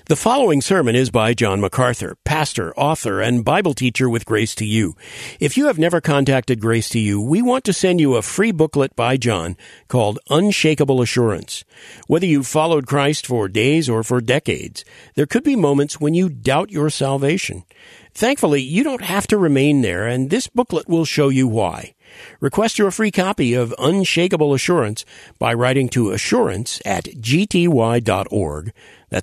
The following sermon is by John MacArthur, pastor, author, and Bible teacher with Grace to You. If you have never contacted Grace to You, we want to send you a free booklet by John called Unshakable Assurance. Whether you've followed Christ for days or for decades, there could be moments when you doubt your salvation. Thankfully, you don't have to remain there, and this booklet will show you why. Request your free copy of Unshakable Assurance by writing to assurance@gty.org. That's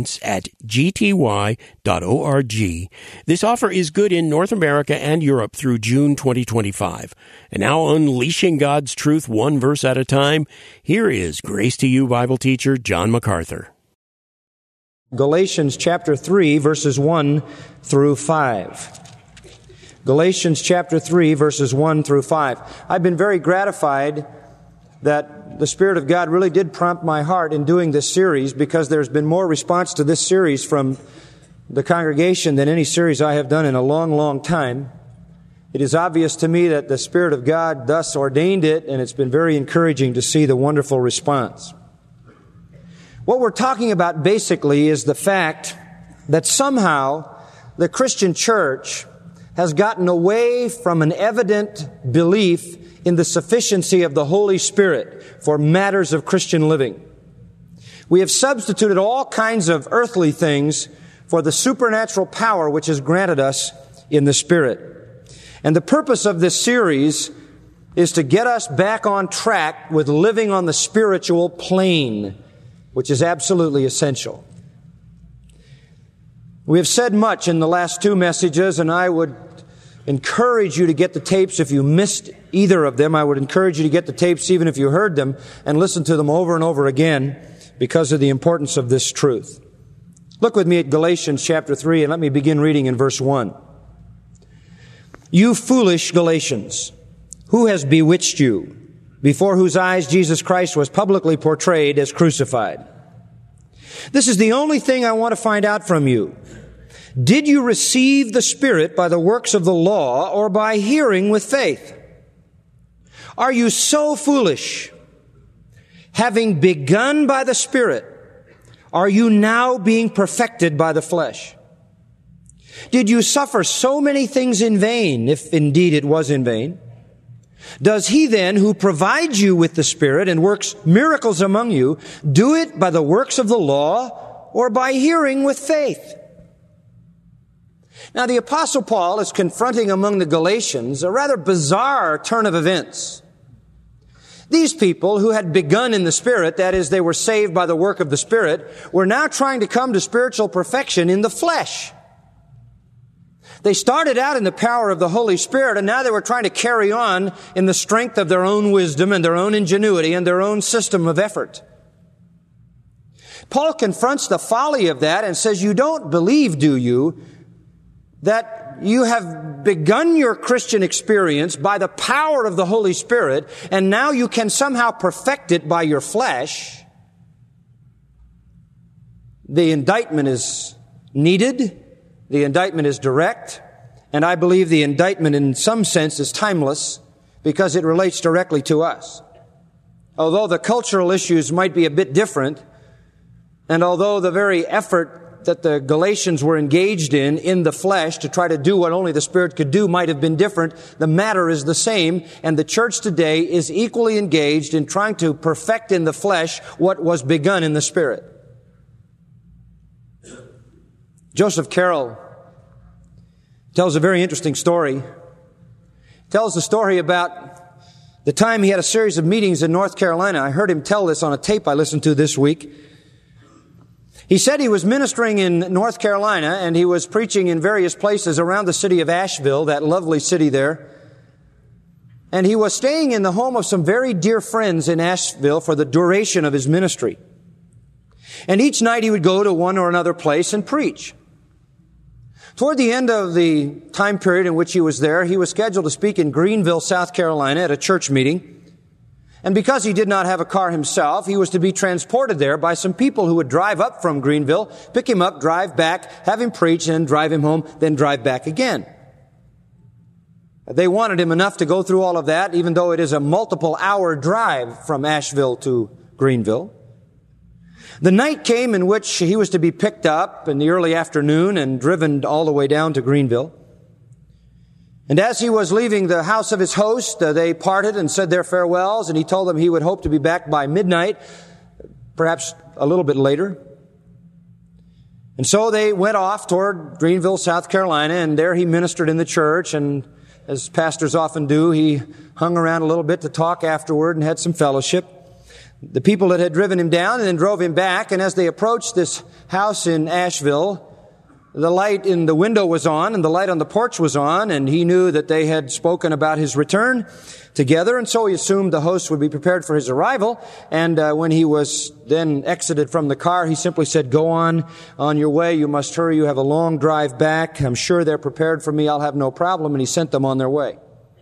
assurance@gty.org. This offer is good in North America and Europe through June 2025. And now, unleashing God's truth one verse at a time, here is Grace to You Bible teacher John MacArthur. Galatians chapter 3, verses 1 through 5. Galatians chapter 3, verses 1 through 5. I've been very gratified that the Spirit of God really did prompt my heart in doing this series, because there's been more response to this series from the congregation than any series I have done in a long, long time. It is obvious to me that the Spirit of God thus ordained it, and it's been very encouraging to see the wonderful response. What we're talking about basically is the fact that somehow the Christian church has gotten away from an evident belief in the sufficiency of the Holy Spirit for matters of Christian living. We have substituted all kinds of earthly things for the supernatural power which is granted us in the Spirit. And the purpose of this series is to get us back on track with living on the spiritual plane, which is absolutely essential. We have said much in the last two messages, and I would encourage you to get the tapes. If you missed either of them, I would encourage you to get the tapes even if you heard them and listen to them over and over again because of the importance of this truth. Look with me at Galatians chapter 3, and let me begin reading in verse 1. You foolish Galatians, who has bewitched you, before whose eyes Jesus Christ was publicly portrayed as crucified? This is the only thing I want to find out from you. Did you receive the Spirit by the works of the law or by hearing with faith? Are you so foolish? Having begun by the Spirit, are you now being perfected by the flesh? Did you suffer so many things in vain, if indeed it was in vain? Does he then, who provides you with the Spirit and works miracles among you, do it by the works of the law or by hearing with faith? Now, the Apostle Paul is confronting among the Galatians a rather bizarre turn of events. These people who had begun in the Spirit, that is, they were saved by the work of the Spirit, were now trying to come to spiritual perfection in the flesh. They started out in the power of the Holy Spirit, and now they were trying to carry on in the strength of their own wisdom and their own ingenuity and their own system of effort. Paul confronts the folly of that and says, you don't believe, do you, that you have begun your Christian experience by the power of the Holy Spirit, and now you can somehow perfect it by your flesh? The indictment is needed. The indictment is direct, and I believe the indictment in some sense is timeless because it relates directly to us. Although the cultural issues might be a bit different, and although the very effort that the Galatians were engaged in the flesh, to try to do what only the Spirit could do might have been different, the matter is the same, and the church today is equally engaged in trying to perfect in the flesh what was begun in the Spirit. Joseph Carroll tells a very interesting story. He tells the story about the time he had a series of meetings in North Carolina. I heard him tell this on a tape I listened to this week. He said he was ministering in North Carolina, and he was preaching in various places around the city of Asheville, that lovely city there. And he was staying in the home of some very dear friends in Asheville for the duration of his ministry. And each night he would go to one or another place and preach. Toward the end of the time period in which he was there, he was scheduled to speak in Greenville, South Carolina at a church meeting. And because he did not have a car himself, he was to be transported there by some people who would drive up from Greenville, pick him up, drive back, have him preach, and drive him home, then drive back again. They wanted him enough to go through all of that, even though it is a multiple hour drive from Asheville to Greenville. The night came in which he was to be picked up in the early afternoon and driven all the way down to Greenville. And as he was leaving the house of his host, they parted and said their farewells, and he told them he would hope to be back by midnight, perhaps a little bit later. And so they went off toward Greenville, South Carolina, and there he ministered in the church, and as pastors often do, he hung around a little bit to talk afterward and had some fellowship. The people that had driven him down and then drove him back, and as they approached this house in Asheville, the light in the window was on and the light on the porch was on, and he knew that they had spoken about his return together, and so he assumed the host would be prepared for his arrival. And when he was then exited from the car, he simply said, "Go on your way. You must hurry. You have a long drive back. I'm sure they're prepared for me. I'll have no problem." And he sent them on their way.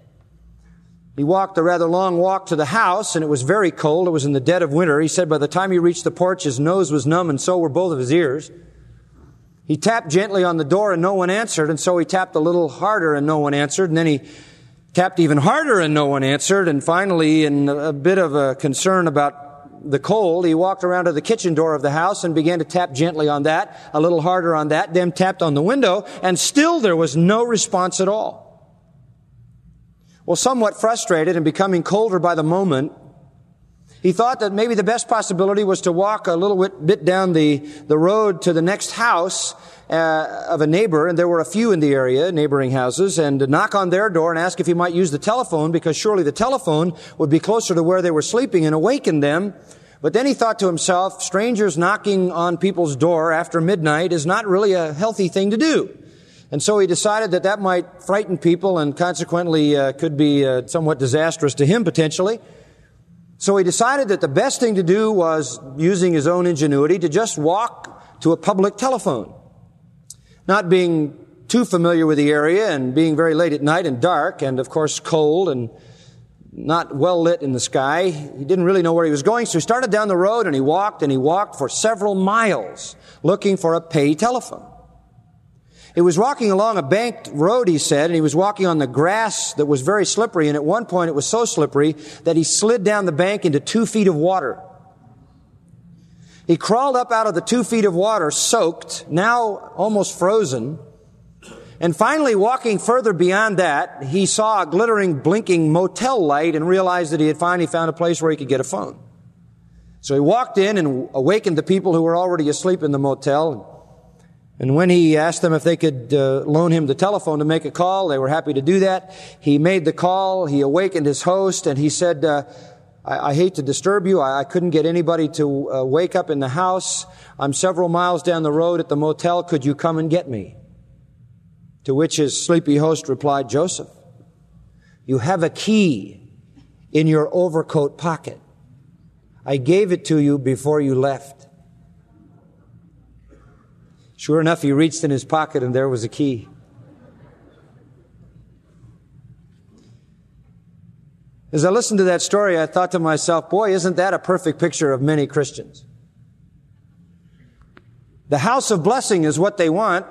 He walked a rather long walk to the house, and it was very cold. It was in the dead of winter. He said by the time he reached the porch, his nose was numb, and so were both of his ears. He tapped gently on the door, and no one answered, and so he tapped a little harder, and no one answered, and then he tapped even harder, and no one answered, and finally, in a bit of a concern about the cold, he walked around to the kitchen door of the house and began to tap gently on that, a little harder on that, then tapped on the window, and still there was no response at all. Well, somewhat frustrated and becoming colder by the moment, he thought that maybe the best possibility was to walk a little bit down the road to the next house of a neighbor, and there were a few in the area, neighboring houses, and to knock on their door and ask if he might use the telephone, because surely the telephone would be closer to where they were sleeping and awaken them. But then he thought to himself, strangers knocking on people's door after midnight is not really a healthy thing to do. And so he decided that might frighten people and consequently could be somewhat disastrous to him potentially. So he decided that the best thing to do was, using his own ingenuity, to just walk to a public telephone. Not being too familiar with the area and being very late at night and dark and, of course, cold and not well lit in the sky, he didn't really know where he was going. So he started down the road and he walked for several miles looking for a pay telephone. He was walking along a banked road, he said, and he was walking on the grass that was very slippery, and at one point it was so slippery that he slid down the bank into 2 feet of water. He crawled up out of the 2 feet of water, soaked, now almost frozen, and finally walking further beyond that, he saw a glittering, blinking motel light and realized that he had finally found a place where he could get a phone. So he walked in and awakened the people who were already asleep in the motel. And when he asked them if they could loan him the telephone to make a call, they were happy to do that. He made the call, he awakened his host, and he said, I hate to disturb you. I couldn't get anybody to wake up in the house. I'm several miles down the road at the motel. Could you come and get me? To which his sleepy host replied, "Joseph, you have a key in your overcoat pocket. I gave it to you before you left." Sure enough, he reached in his pocket and there was a key. As I listened to that story, I thought to myself, boy, isn't that a perfect picture of many Christians? The house of blessing is what they want.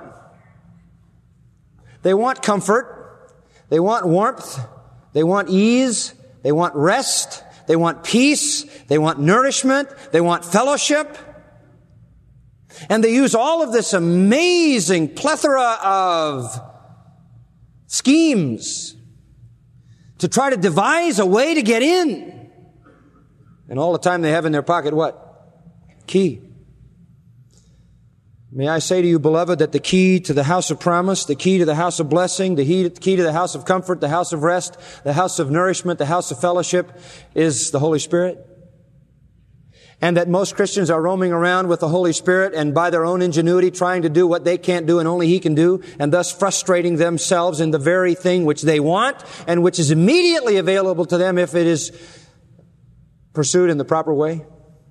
They want comfort. They want warmth. They want ease. They want rest. They want peace. They want nourishment. They want fellowship. And they use all of this amazing plethora of schemes to try to devise a way to get in. And all the time they have in their pocket what? Key. May I say to you, beloved, that the key to the house of promise, the key to the house of blessing, the key to the house of comfort, the house of rest, the house of nourishment, the house of fellowship is the Holy Spirit. And that most Christians are roaming around with the Holy Spirit and by their own ingenuity trying to do what they can't do and only He can do, and thus frustrating themselves in the very thing which they want and which is immediately available to them if it is pursued in the proper way.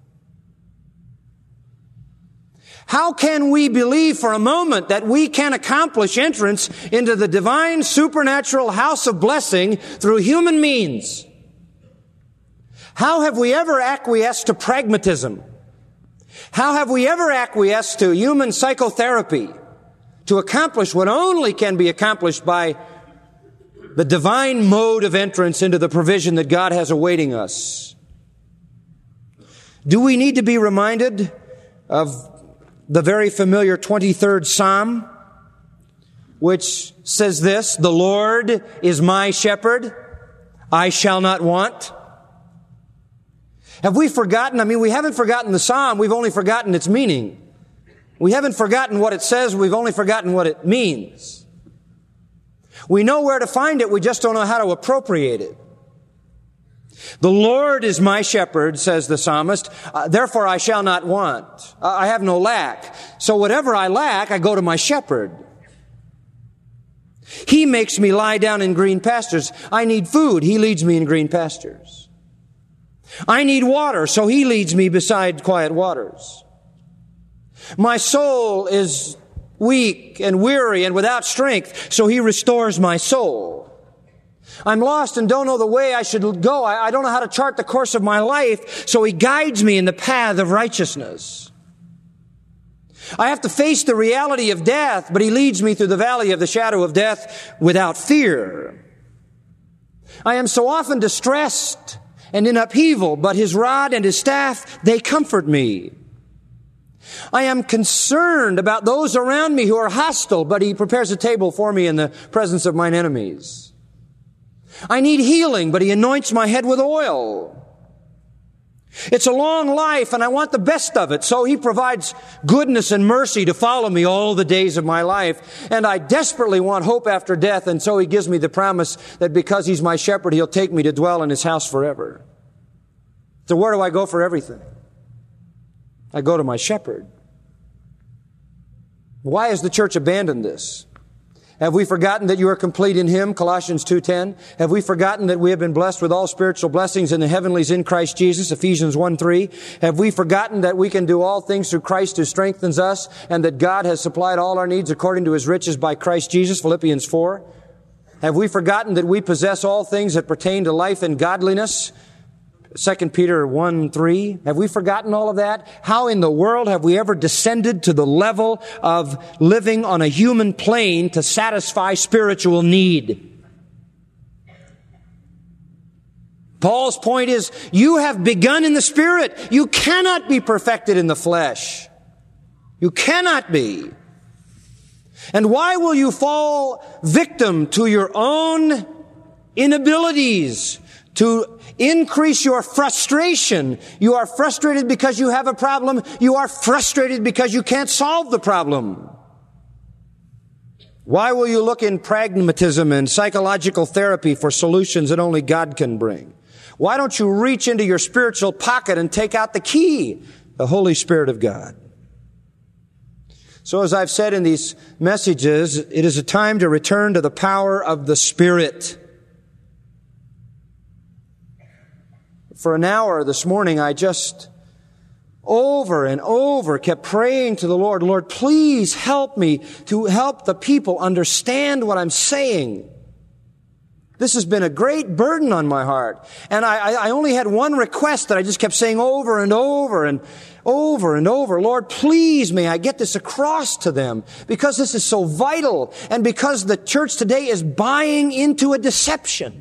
How can we believe for a moment that we can accomplish entrance into the divine supernatural house of blessing through human means? How have we ever acquiesced to pragmatism? How have we ever acquiesced to human psychotherapy to accomplish what only can be accomplished by the divine mode of entrance into the provision that God has awaiting us? Do we need to be reminded of the very familiar 23rd Psalm, which says this, "The Lord is my shepherd, I shall not want." Have we forgotten? We haven't forgotten the Psalm, we've only forgotten its meaning. We haven't forgotten what it says, we've only forgotten what it means. We know where to find it, we just don't know how to appropriate it. "The Lord is my shepherd," says the psalmist, "therefore I shall not want." I have no lack. So whatever I lack, I go to my shepherd. "He makes me lie down in green pastures." I need food, He leads me in green pastures. I need water, so He leads me beside quiet waters. My soul is weak and weary and without strength, so He restores my soul. I'm lost and don't know the way I should go. I don't know how to chart the course of my life, so He guides me in the path of righteousness. I have to face the reality of death, but He leads me through the valley of the shadow of death without fear. I am so often distressed and in upheaval, but His rod and His staff, they comfort me. I am concerned about those around me who are hostile, but He prepares a table for me in the presence of mine enemies. I need healing, but He anoints my head with oil. It's a long life, and I want the best of it, so He provides goodness and mercy to follow me all the days of my life. And I desperately want hope after death, and so He gives me the promise that because He's my shepherd, He'll take me to dwell in His house forever. So where do I go for everything? I go to my shepherd. Why has the church abandoned this? Have we forgotten that you are complete in Him? Colossians 2:10. Have we forgotten that we have been blessed with all spiritual blessings in the heavenlies in Christ Jesus? Ephesians 1:3. Have we forgotten that we can do all things through Christ who strengthens us, and that God has supplied all our needs according to His riches by Christ Jesus? Philippians 4. Have we forgotten that we possess all things that pertain to life and godliness? 2 Peter 1:3. Have we forgotten all of that? How in the world have we ever descended to the level of living on a human plane to satisfy spiritual need? Paul's point is, you have begun in the Spirit. You cannot be perfected in the flesh. You cannot be. And why will you fall victim to your own inabilities to increase your frustration? You are frustrated because you have a problem. You are frustrated because you can't solve the problem. Why will you look in pragmatism and psychological therapy for solutions that only God can bring? Why don't you reach into your spiritual pocket and take out the key, the Holy Spirit of God? So as I've said in these messages, it is a time to return to the power of the Spirit. For an hour this morning, I just over and over kept praying to the Lord, Lord, please help me to help the people understand what I'm saying. This has been a great burden on my heart. And I only had one request that I just kept saying over and over and over and over. Lord, please may I get this across to them, because this is so vital, and because the church today is buying into a deception.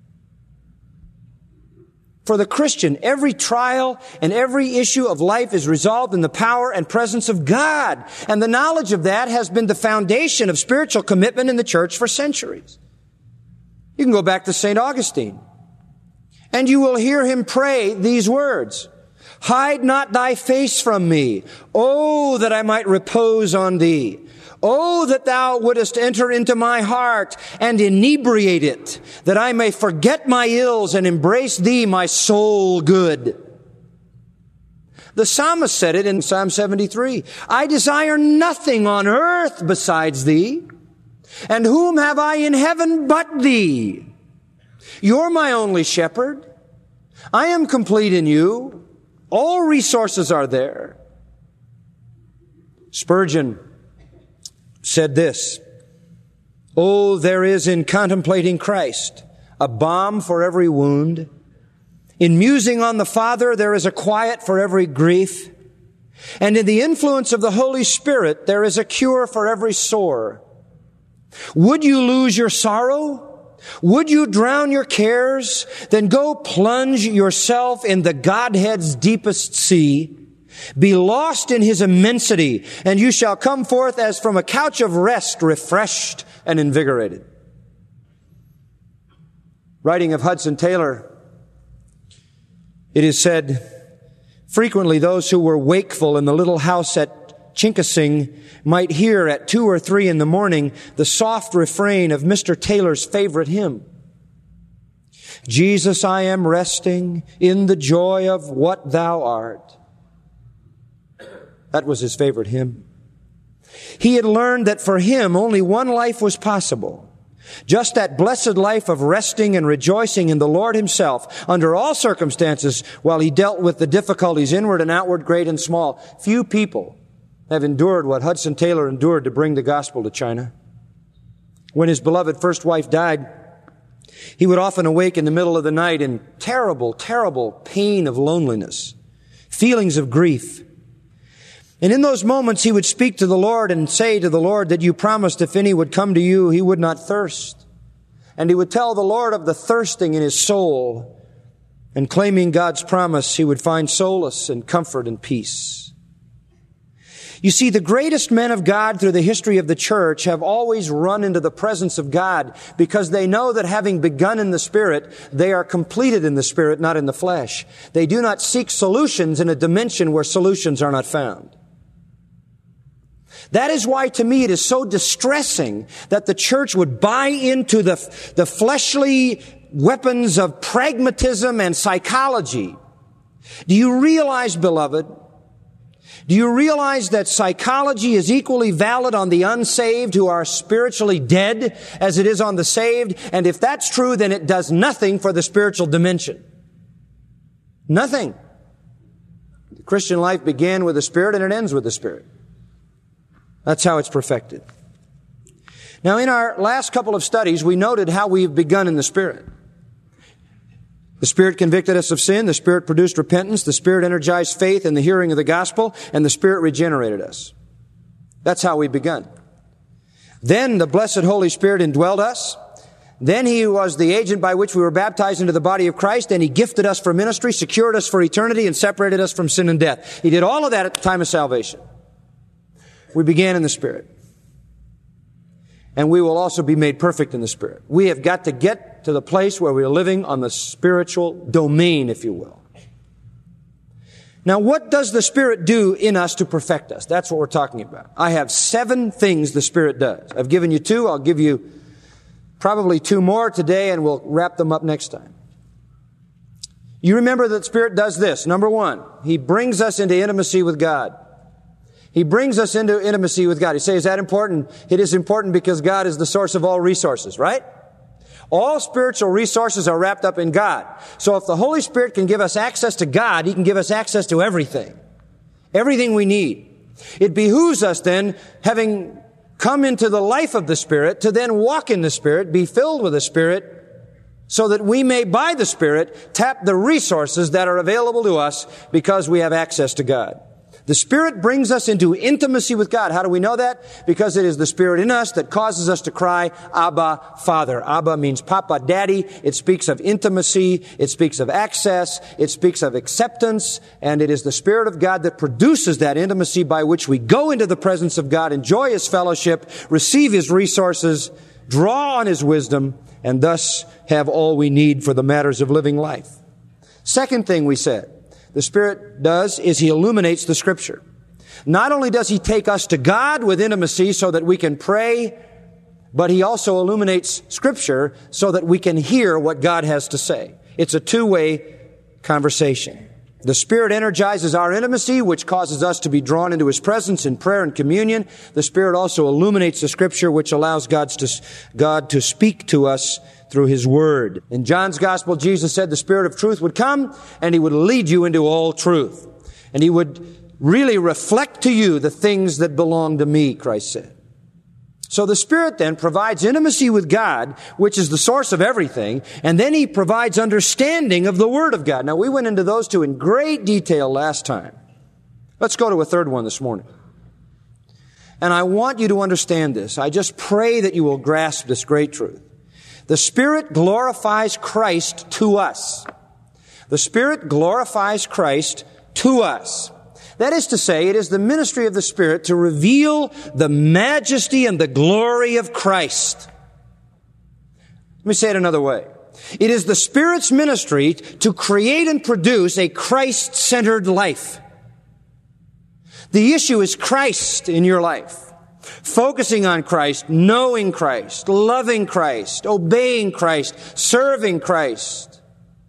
For the Christian, every trial and every issue of life is resolved in the power and presence of God. And the knowledge of that has been the foundation of spiritual commitment in the church for centuries. You can go back to St. Augustine, and you will hear him pray these words: "Hide not thy face from me. Oh, that I might repose on thee. Oh, that thou wouldest enter into my heart and inebriate it, that I may forget my ills and embrace thee, my soul good." The psalmist said it in Psalm 73. "I desire nothing on earth besides thee. And whom have I in heaven but thee? You're my only shepherd. I am complete in you. All resources are there." Spurgeon said this: "Oh, there is in contemplating Christ a balm for every wound. In musing on the Father, there is a quiet for every grief. And in the influence of the Holy Spirit, there is a cure for every sore. Would you lose your sorrow? Would you drown your cares? Then go plunge yourself in the Godhead's deepest sea. Be lost in His immensity, and you shall come forth as from a couch of rest, refreshed and invigorated. Writing of Hudson Taylor, it is said, frequently those who were wakeful in the little house at Chinkasing might hear at 2 or 3 in the morning the soft refrain of Mr. Taylor's favorite hymn. Jesus, I am resting in the joy of what Thou art. That was his favorite hymn. He had learned that for him only one life was possible. Just that blessed life of resting and rejoicing in the Lord Himself under all circumstances while He dealt with the difficulties inward and outward, great and small. Few people have endured what Hudson Taylor endured to bring the gospel to China. When his beloved first wife died, he would often awake in the middle of the night in terrible, terrible pain of loneliness, feelings of grief. And in those moments, he would speak to the Lord and say to the Lord that you promised if any would come to you, he would not thirst. And he would tell the Lord of the thirsting in his soul. And claiming God's promise, he would find solace and comfort and peace. You see, the greatest men of God through the history of the church have always run into the presence of God because they know that having begun in the Spirit, they are completed in the Spirit, not in the flesh. They do not seek solutions in a dimension where solutions are not found. That is why, to me, it is so distressing that the church would buy into the fleshly weapons of pragmatism and psychology. Do you realize, beloved, do you realize that psychology is equally valid on the unsaved who are spiritually dead as it is on the saved? And if that's true, then it does nothing for the spiritual dimension. Nothing. The Christian life began with the Spirit and it ends with the Spirit. That's how it's perfected. Now, in our last couple of studies, we noted how we've begun in the Spirit. The Spirit convicted us of sin. The Spirit produced repentance. The Spirit energized faith in the hearing of the gospel. And the Spirit regenerated us. That's how we begun. Then the blessed Holy Spirit indwelled us. Then He was the agent by which we were baptized into the body of Christ. And He gifted us for ministry, secured us for eternity, and separated us from sin and death. He did all of that at the time of salvation. We began in the Spirit. And we will also be made perfect in the Spirit. We have got to get to the place where we are living on the spiritual domain, if you will. Now, what does the Spirit do in us to perfect us? That's what we're talking about. I have 7 things the Spirit does. I've given you 2. I'll give you probably 2 more today, and we'll wrap them up next time. You remember that the Spirit does this. Number 1, He brings us into intimacy with God. He brings us into intimacy with God. You say, is that important? It is important because God is the source of all resources, right? All spiritual resources are wrapped up in God. So if the Holy Spirit can give us access to God, He can give us access to everything. Everything we need. It behooves us then, having come into the life of the Spirit, to then walk in the Spirit, be filled with the Spirit, so that we may, by the Spirit, tap the resources that are available to us because we have access to God. The Spirit brings us into intimacy with God. How do we know that? Because it is the Spirit in us that causes us to cry, Abba, Father. Abba means Papa, Daddy. It speaks of intimacy. It speaks of access. It speaks of acceptance. And it is the Spirit of God that produces that intimacy by which we go into the presence of God, enjoy His fellowship, receive His resources, draw on His wisdom, and thus have all we need for the matters of living life. Second thing we said, the Spirit does is He illuminates the Scripture. Not only does He take us to God with intimacy so that we can pray, but He also illuminates Scripture so that we can hear what God has to say. It's a two-way conversation. The Spirit energizes our intimacy, which causes us to be drawn into His presence in prayer and communion. The Spirit also illuminates the Scripture, which allows God to speak to us through His Word. In John's Gospel, Jesus said the Spirit of truth would come and He would lead you into all truth. And He would really reflect to you the things that belong to me, Christ said. So the Spirit then provides intimacy with God, which is the source of everything, and then He provides understanding of the Word of God. Now, we went into those 2 in great detail last time. Let's go to a third one this morning. And I want you to understand this. I just pray that you will grasp this great truth. The Spirit glorifies Christ to us. The Spirit glorifies Christ to us. That is to say, it is the ministry of the Spirit to reveal the majesty and the glory of Christ. Let me say it another way. It is the Spirit's ministry to create and produce a Christ-centered life. The issue is Christ in your life. Focusing on Christ, knowing Christ, loving Christ, obeying Christ, serving Christ.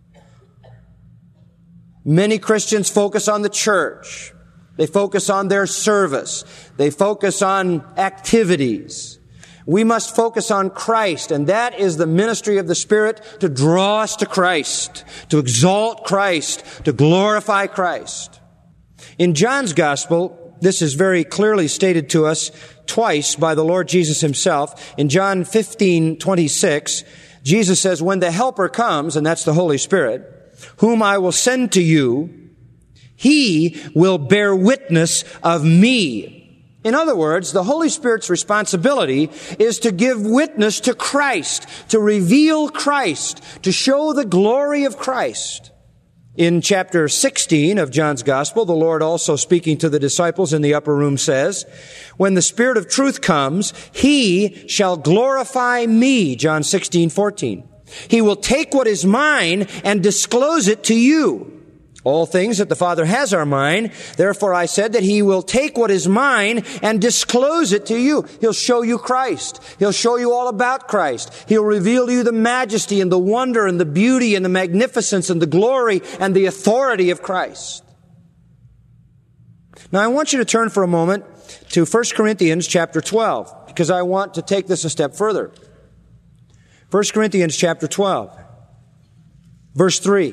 Many Christians focus on the church. They focus on their service. They focus on activities. We must focus on Christ, and that is the ministry of the Spirit to draw us to Christ, to exalt Christ, to glorify Christ. In John's Gospel, this is very clearly stated to us twice by the Lord Jesus himself. In John 15:26, Jesus says, when the Helper comes, and that's the Holy Spirit, whom I will send to you, he will bear witness of me. In other words, the Holy Spirit's responsibility is to give witness to Christ, to reveal Christ, to show the glory of Christ. In chapter 16 of John's Gospel, the Lord also speaking to the disciples in the upper room says, when the Spirit of truth comes, he shall glorify me, John 16:14. He will take what is mine and disclose it to you. All things that the Father has are mine. Therefore I said that he will take what is mine and disclose it to you. He'll show you Christ. He'll show you all about Christ. He'll reveal to you the majesty and the wonder and the beauty and the magnificence and the glory and the authority of Christ. Now I want you to turn for a moment to 1 Corinthians chapter 12, because I want to take this a step further. 1 Corinthians chapter 12, verse 3.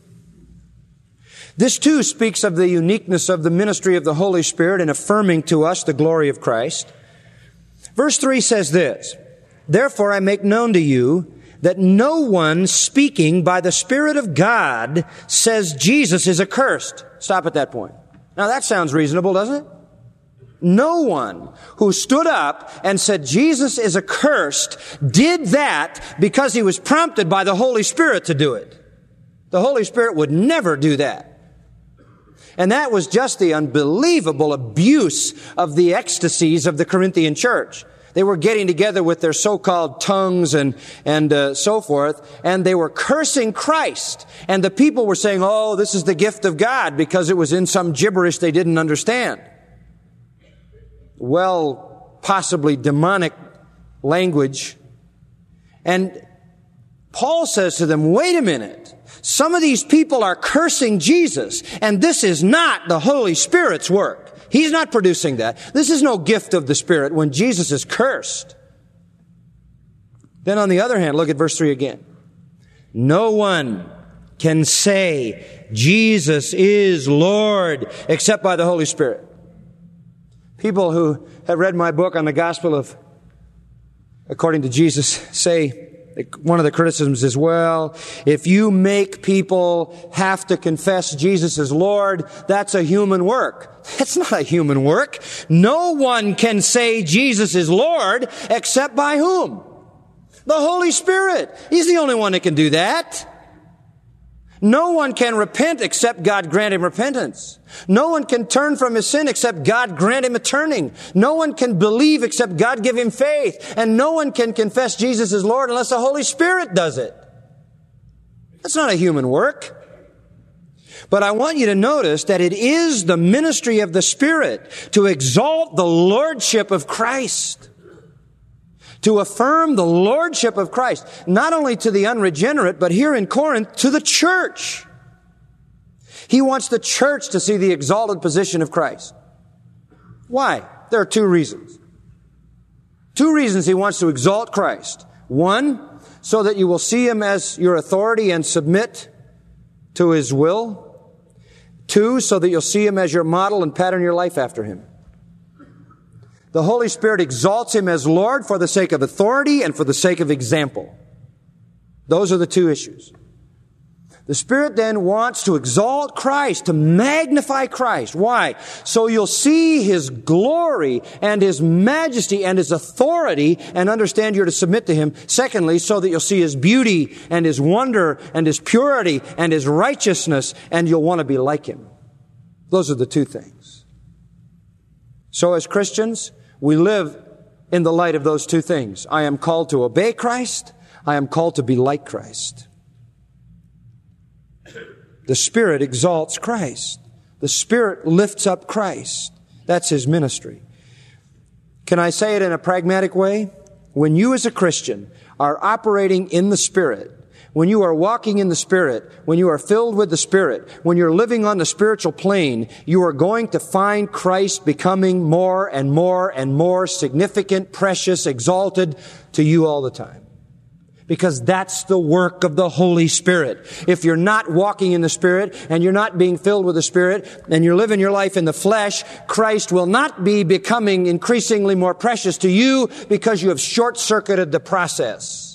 This too speaks of the uniqueness of the ministry of the Holy Spirit in affirming to us the glory of Christ. Verse 3 says this, therefore I make known to you that no one speaking by the Spirit of God says Jesus is accursed. Stop at that point. Now that sounds reasonable, doesn't it? No one who stood up and said Jesus is accursed did that because he was prompted by the Holy Spirit to do it. The Holy Spirit would never do that. And that was just the unbelievable abuse of the ecstasies of the Corinthian church. They were getting together with their so-called tongues and so forth, and they were cursing Christ. And the people were saying, oh, this is the gift of God, because it was in some gibberish they didn't understand. Well, possibly demonic language. And Paul says to them, wait a minute. Some of these people are cursing Jesus, and this is not the Holy Spirit's work. He's not producing that. This is no gift of the Spirit when Jesus is cursed. Then on the other hand, look at verse 3 again. No one can say Jesus is Lord except by the Holy Spirit. People who have read my book on the gospel of according to Jesus say, one of the criticisms is, well, if you make people have to confess Jesus as Lord, that's a human work. It's not a human work. No one can say Jesus is Lord except by whom? The Holy Spirit. He's the only one that can do that. No one can repent except God grant him repentance. No one can turn from his sin except God grant him a turning. No one can believe except God give him faith. And no one can confess Jesus as Lord unless the Holy Spirit does it. That's not a human work. But I want you to notice that it is the ministry of the Spirit to exalt the lordship of Christ. To affirm the lordship of Christ, not only to the unregenerate, but here in Corinth, to the church. He wants the church to see the exalted position of Christ. Why? There are two reasons. Two reasons he wants to exalt Christ. One, so that you will see him as your authority and submit to his will. Two, so that you'll see him as your model and pattern your life after him. The Holy Spirit exalts him as Lord for the sake of authority and for the sake of example. Those are the two issues. The Spirit then wants to exalt Christ, to magnify Christ. Why? So you'll see his glory and his majesty and his authority and understand you're to submit to him. Secondly, so that you'll see his beauty and his wonder and his purity and his righteousness, and you'll want to be like him. Those are the two things. So as Christians, we live in the light of those two things. I am called to obey Christ. I am called to be like Christ. The Spirit exalts Christ. The Spirit lifts up Christ. That's His ministry. Can I say it in a pragmatic way? When you as a Christian are operating in the Spirit, when you are walking in the Spirit, when you are filled with the Spirit, when you're living on the spiritual plane, you are going to find Christ becoming more and more and more significant, precious, exalted to you all the time. Because that's the work of the Holy Spirit. If you're not walking in the Spirit and you're not being filled with the Spirit and you're living your life in the flesh, Christ will not be becoming increasingly more precious to you because you have short-circuited the process.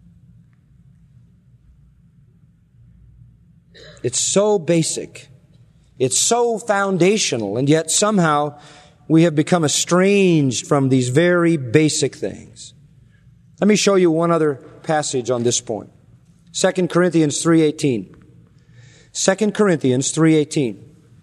It's so basic. It's so foundational, and yet somehow we have become estranged from these very basic things. Let me show you one other passage on this point. 2 Corinthians 3:18. 2 Corinthians 3:18.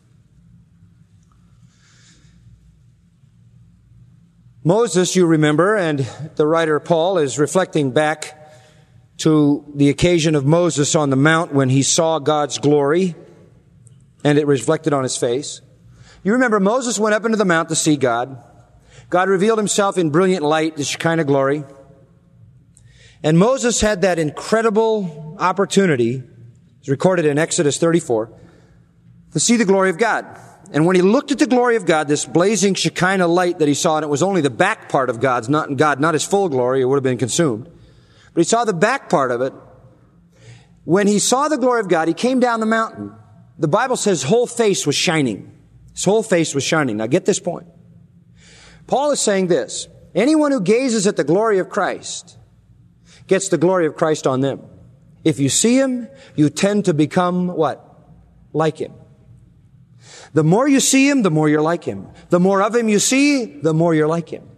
Moses, you remember, and the writer Paul is reflecting back to the occasion of Moses on the mount when he saw God's glory, and it reflected on his face. You remember Moses went up into the mount to see God. God revealed Himself in brilliant light, the Shekinah glory. And Moses had that incredible opportunity, it's recorded in Exodus 34, to see the glory of God. And when he looked at the glory of God, this blazing Shekinah light that he saw, and it was only the back part of God's, not His full glory, it would have been consumed. But he saw the back part of it. When he saw the glory of God, he came down the mountain. The Bible says his whole face was shining. His whole face was shining. Now get this point. Paul is saying this: anyone who gazes at the glory of Christ gets the glory of Christ on them. If you see Him, you tend to become what? Like Him. The more you see Him, the more you're like Him. The more of Him you see, the more you're like Him.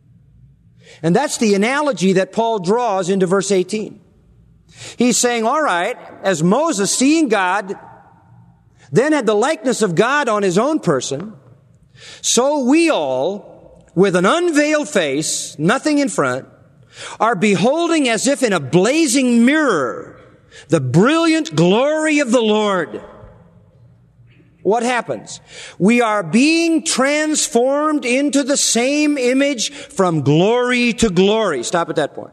And that's the analogy that Paul draws into verse 18. He's saying, all right, as Moses, seeing God, then had the likeness of God on his own person, so we all, with an unveiled face, nothing in front, are beholding as if in a blazing mirror the brilliant glory of the Lord. What happens? We are being transformed into the same image from glory to glory. Stop at that point.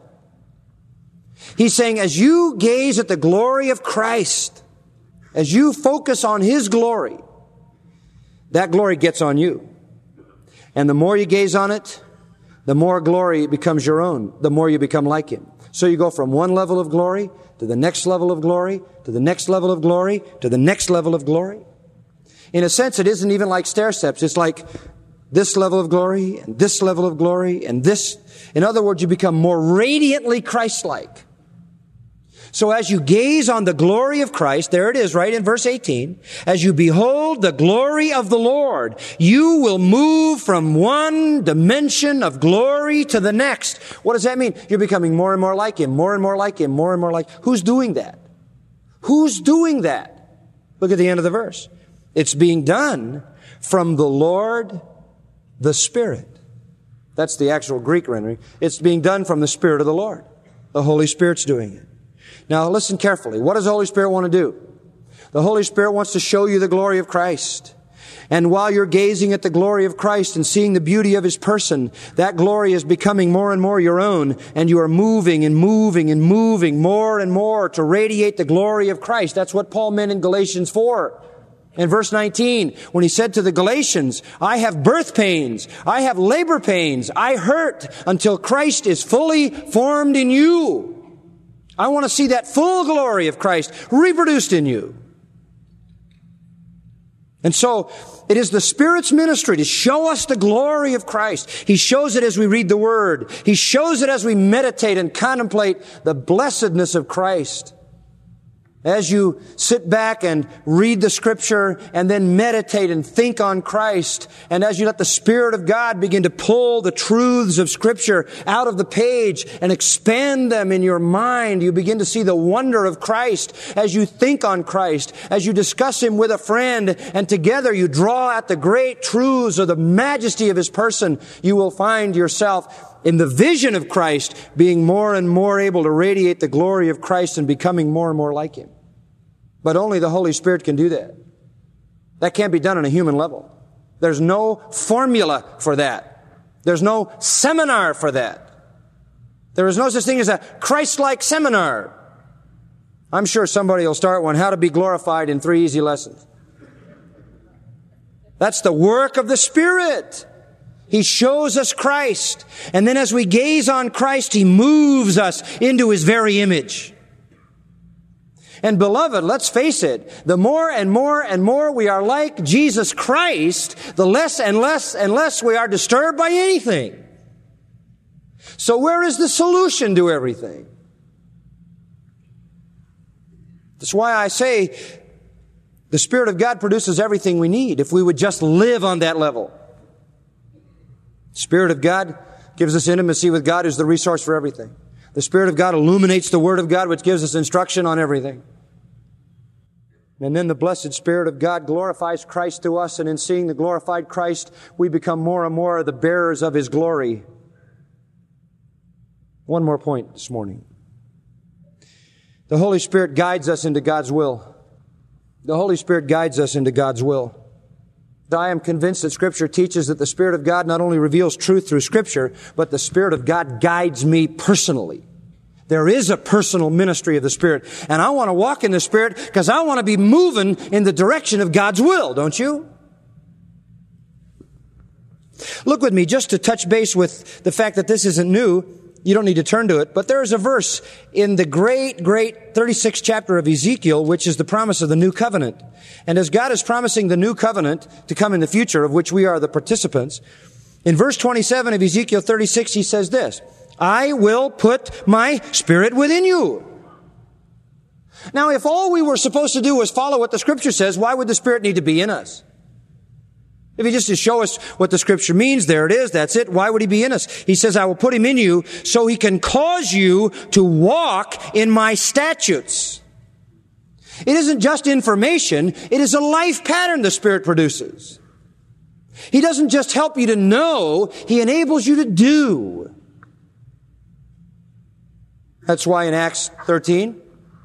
He's saying, as you gaze at the glory of Christ, as you focus on His glory, that glory gets on you. And the more you gaze on it, the more glory becomes your own, the more you become like Him. So you go from one level of glory to the next level of glory, to the next level of glory, to the next level of glory. In a sense, it isn't even like stair steps. It's like this level of glory and this level of glory and this. In other words, you become more radiantly Christ-like. So as you gaze on the glory of Christ, there it is right in verse 18, as you behold the glory of the Lord, you will move from one dimension of glory to the next. What does that mean? You're becoming more and more like Him, more and more like Him, more and more like. Who's doing that? Who's doing that? Look at the end of the verse. It's being done from the Lord, the Spirit. That's the actual Greek rendering. It's being done from the Spirit of the Lord. The Holy Spirit's doing it. Now listen carefully. What does the Holy Spirit want to do? The Holy Spirit wants to show you the glory of Christ. And while you're gazing at the glory of Christ and seeing the beauty of His person, that glory is becoming more and more your own, and you are moving and moving and moving more and more to radiate the glory of Christ. That's what Paul meant in Galatians 4. In verse 19, when he said to the Galatians, I have birth pains, I have labor pains, I hurt until Christ is fully formed in you. I want to see that full glory of Christ reproduced in you. And so, it is the Spirit's ministry to show us the glory of Christ. He shows it as we read the Word. He shows it as we meditate and contemplate the blessedness of Christ. As you sit back and read the Scripture and then meditate and think on Christ, and as you let the Spirit of God begin to pull the truths of Scripture out of the page and expand them in your mind, you begin to see the wonder of Christ as you think on Christ, as you discuss Him with a friend, and together you draw out the great truths of the majesty of His person. You will find yourself in the vision of Christ, being more and more able to radiate the glory of Christ and becoming more and more like Him. But only the Holy Spirit can do that. That can't be done on a human level. There's no formula for that. There's no seminar for that. There is no such thing as a Christ-like seminar. I'm sure somebody will start one, how to be glorified in 3 easy lessons. That's the work of the Spirit. He shows us Christ. And then as we gaze on Christ, He moves us into His very image. And beloved, let's face it, the more and more and more we are like Jesus Christ, the less and less and less we are disturbed by anything. So where is the solution to everything? That's why I say the Spirit of God produces everything we need if we would just live on that level. The Spirit of God gives us intimacy with God, who's the resource for everything. The Spirit of God illuminates the Word of God, which gives us instruction on everything. And then the blessed Spirit of God glorifies Christ to us, and in seeing the glorified Christ, we become more and more the bearers of His glory. One more point this morning. The Holy Spirit guides us into God's will. The Holy Spirit guides us into God's will. I am convinced that Scripture teaches that the Spirit of God not only reveals truth through Scripture, but the Spirit of God guides me personally. There is a personal ministry of the Spirit. And I want to walk in the Spirit because I want to be moving in the direction of God's will, don't you? Look with me just to touch base with the fact that this isn't new. You don't need to turn to it. But there is a verse in the great 36th chapter of Ezekiel, which is the promise of the new covenant. And as God is promising the new covenant to come in the future, of which we are the participants, in verse 27 of Ezekiel 36, He says this, I will put my Spirit within you. Now, if all we were supposed to do was follow what the Scripture says, why would the Spirit need to be in us? If He just to show us what the Scripture means, there it is, that's it. Why would He be in us? He says, I will put Him in you so He can cause you to walk in my statutes. It isn't just information, it is a life pattern the Spirit produces. He doesn't just help you to know, He enables you to do. That's why in Acts 13,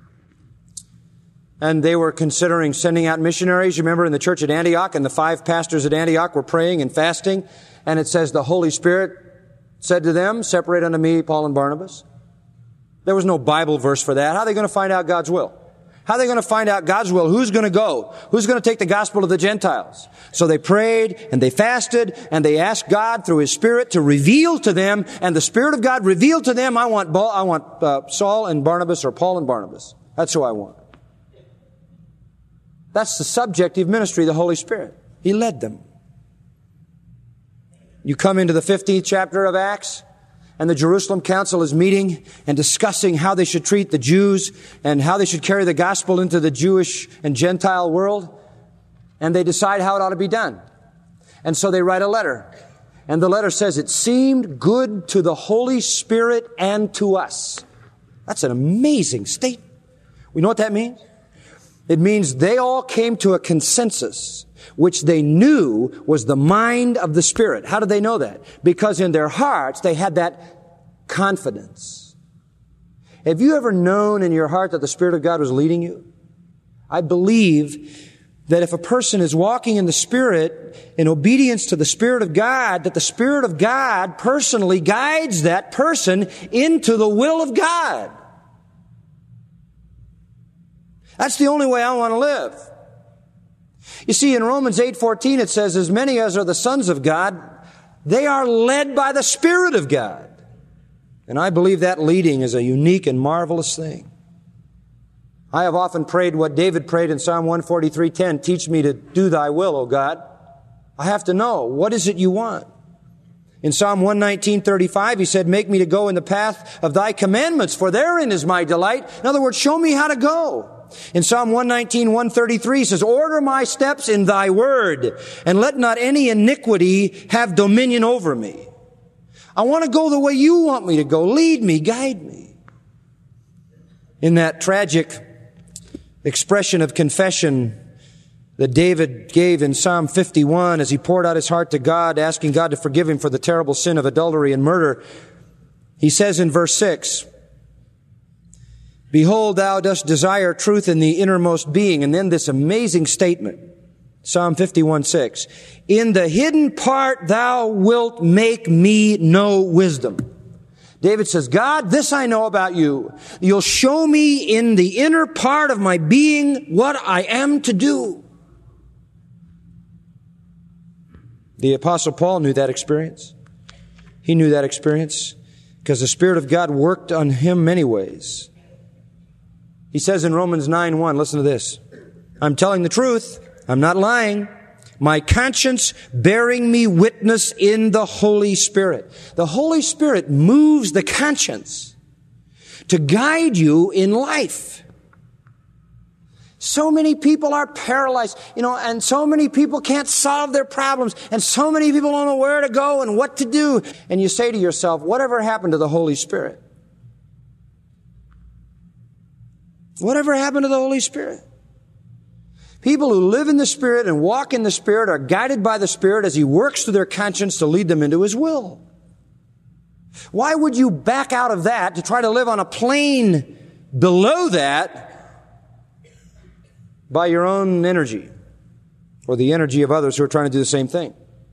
and they were considering sending out missionaries. You remember in the church at Antioch, and the 5 pastors at Antioch were praying and fasting. And it says the Holy Spirit said to them, separate unto me Paul and Barnabas. There was no Bible verse for that. How are they going to find out God's will? How are they going to find out God's will? Who's going to go? Who's going to take the gospel to the Gentiles? So they prayed and they fasted and they asked God through His Spirit to reveal to them. And the Spirit of God revealed to them, I want Saul and Barnabas, or Paul and Barnabas. That's who I want. That's the subjective ministry of the Holy Spirit. He led them. You come into the 15th chapter of Acts, and the Jerusalem Council is meeting and discussing how they should treat the Jews and how they should carry the gospel into the Jewish and Gentile world. And they decide how it ought to be done. And so they write a letter. And the letter says, it seemed good to the Holy Spirit and to us. That's an amazing statement. We know what that means? It means they all came to a consensus, which they knew was the mind of the Spirit. How did they know that? Because in their hearts, they had that confidence. Have you ever known in your heart that the Spirit of God was leading you? I believe that if a person is walking in the Spirit in obedience to the Spirit of God, that the Spirit of God personally guides that person into the will of God. That's the only way I want to live. You see, in Romans 8:14 it says, as many as are the sons of God, they are led by the Spirit of God. And I believe that leading is a unique and marvelous thing. I have often prayed what David prayed in Psalm 143:10, teach me to do thy will, O God. I have to know, what is it you want? In Psalm 119:35, he said, make me to go in the path of thy commandments, for therein is my delight. In other words, show me how to go. In Psalm 119, 133 says, order my steps in thy word, and let not any iniquity have dominion over me. I want to go the way you want me to go. Lead me, guide me. In that tragic expression of confession that David gave in Psalm 51 as he poured out his heart to God, asking God to forgive him for the terrible sin of adultery and murder, he says in verse 6, behold, thou dost desire truth in the innermost being. And then this amazing statement, Psalm 51:6, in the hidden part thou wilt make me know wisdom. David says, God, this I know about you. You'll show me in the inner part of my being what I am to do. The Apostle Paul knew that experience. He knew that experience because the Spirit of God worked on him many ways. He says in Romans 9:1, listen to this. I'm telling the truth. I'm not lying. My conscience bearing me witness in the Holy Spirit. The Holy Spirit moves the conscience to guide you in life. So many people are paralyzed, and so many people can't solve their problems, and so many people don't know where to go and what to do. And you say to yourself, whatever happened to the Holy Spirit? Whatever happened to the Holy Spirit? People who live in the Spirit and walk in the Spirit are guided by the Spirit as He works through their conscience to lead them into His will. Why would you back out of that to try to live on a plane below that by your own energy or the energy of others who are trying to do the same thing?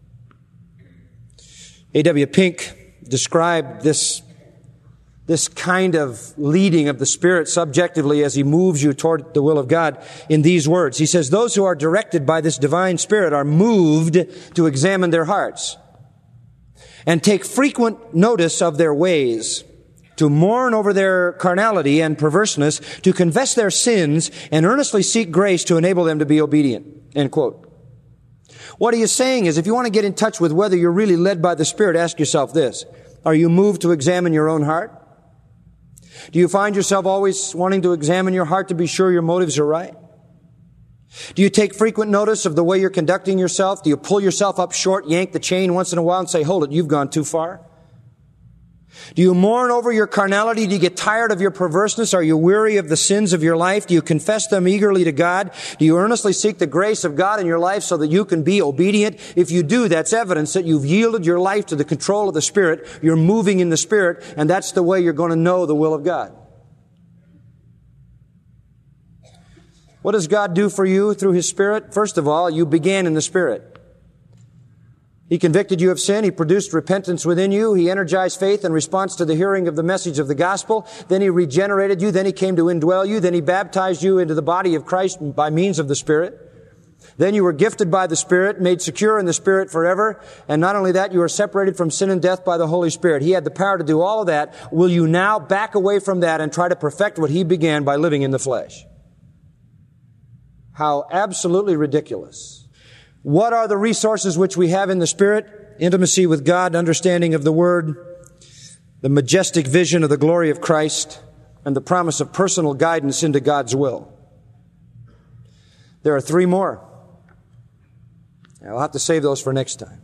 A.W. Pink described this kind of leading of the Spirit subjectively as He moves you toward the will of God in these words. He says, those who are directed by this divine Spirit are moved to examine their hearts and take frequent notice of their ways, to mourn over their carnality and perverseness, to confess their sins and earnestly seek grace to enable them to be obedient. End quote. What he is saying is, if you want to get in touch with whether you're really led by the Spirit, ask yourself this. Are you moved to examine your own heart? Do you find yourself always wanting to examine your heart to be sure your motives are right? Do you take frequent notice of the way you're conducting yourself? Do you pull yourself up short, yank the chain once in a while and say, hold it, you've gone too far? Do you mourn over your carnality? Do you get tired of your perverseness? Are you weary of the sins of your life? Do you confess them eagerly to God? Do you earnestly seek the grace of God in your life so that you can be obedient? If you do, that's evidence that you've yielded your life to the control of the Spirit. You're moving in the Spirit, and that's the way you're going to know the will of God. What does God do for you through His Spirit? First of all, you began in the Spirit. He convicted you of sin. He produced repentance within you. He energized faith in response to the hearing of the message of the gospel. Then He regenerated you. Then He came to indwell you. Then He baptized you into the body of Christ by means of the Spirit. Then you were gifted by the Spirit, made secure in the Spirit forever. And not only that, you are separated from sin and death by the Holy Spirit. He had the power to do all of that. Will you now back away from that and try to perfect what He began by living in the flesh? How absolutely ridiculous. What are the resources which we have in the Spirit? Intimacy with God, understanding of the Word, the majestic vision of the glory of Christ, and the promise of personal guidance into God's will. There are three more. I'll have to save those for next time.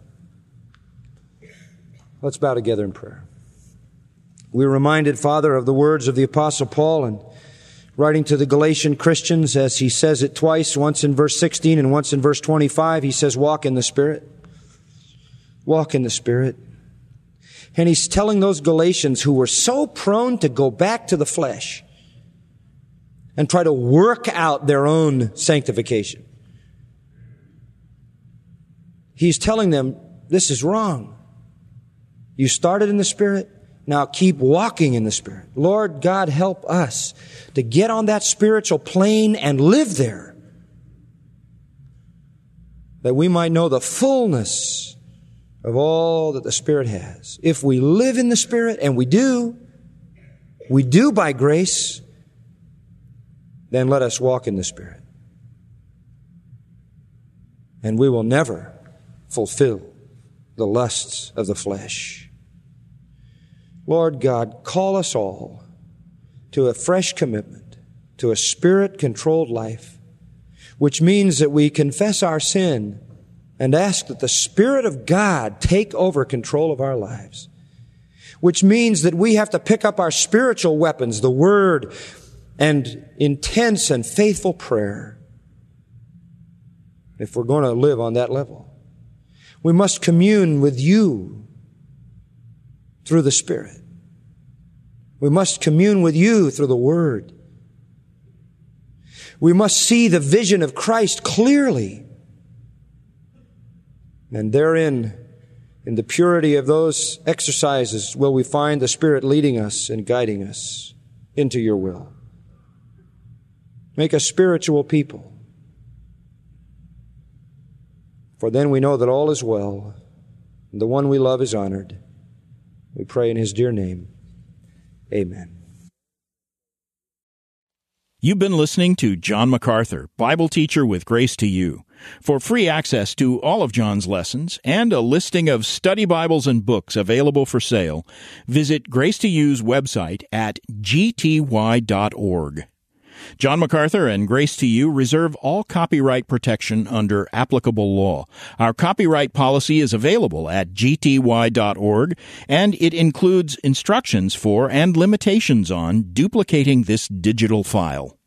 Let's bow together in prayer. We're reminded, Father, of the words of the Apostle Paul and writing to the Galatian Christians, as he says it twice, once in verse 16 and once in verse 25, he says, walk in the Spirit. Walk in the Spirit. And he's telling those Galatians who were so prone to go back to the flesh and try to work out their own sanctification. He's telling them, this is wrong. You started in the Spirit. Now keep walking in the Spirit. Lord God, help us to get on that spiritual plane and live there, that we might know the fullness of all that the Spirit has. If we live in the Spirit, and we do by grace, then let us walk in the Spirit. And we will never fulfill the lusts of the flesh. Lord God, call us all to a fresh commitment to a Spirit-controlled life, which means that we confess our sin and ask that the Spirit of God take over control of our lives, which means that we have to pick up our spiritual weapons, the Word, and intense and faithful prayer, if we're going to live on that level. We must commune with you through the Spirit. We must commune with you through the Word. We must see the vision of Christ clearly. And therein, in the purity of those exercises, will we find the Spirit leading us and guiding us into your will. Make us spiritual people. For then we know that all is well, and the one we love is honored. We pray in His dear name. Amen. You've been listening to John MacArthur, Bible teacher with Grace to You. For free access to all of John's lessons and a listing of study Bibles and books available for sale, visit Grace to You's website at gty.org. John MacArthur and Grace to You reserve all copyright protection under applicable law. Our copyright policy is available at gty.org, and it includes instructions for and limitations on duplicating this digital file.